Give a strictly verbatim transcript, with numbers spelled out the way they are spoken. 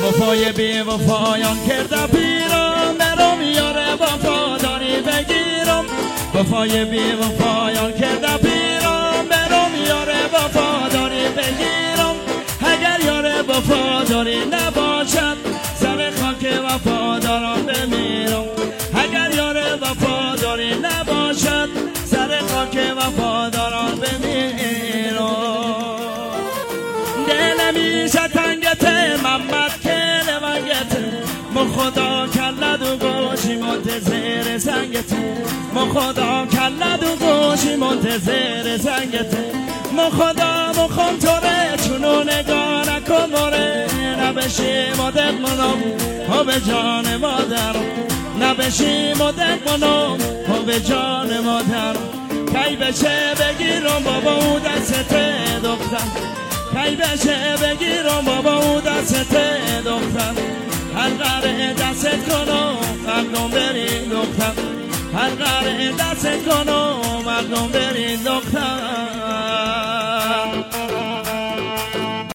وفای بی وفایان کرده پیرم، برم یاره وفاداری بگیرم. وفای بی وفایان کرده پیرم، برم یاره وفاداری بگیرم. اگر یاره وفاداری نباشد سر خاک وفاداران بمیرم. اگر یاره وفاداری نباشد سر خاک وفاداران بمیرم. دل میشه تنگت محمد کل وگت، ما خدا کلد و گوشی منتظر سنگت. ما خدا کلد و گوشی منتظر سنگت. ما خدا مخون توره چونو نگاه نکن موره، نبشی مدد منم ها به جان مادر. نبشی مدد منم ها به جان مادر. کی بشه بگیرم بابا او دست دختر، کی بشه بگیرم بابا او دست دختر. هر قره دست کنم مردم برین دختر، هر قره دست کنم مردم برین دختر.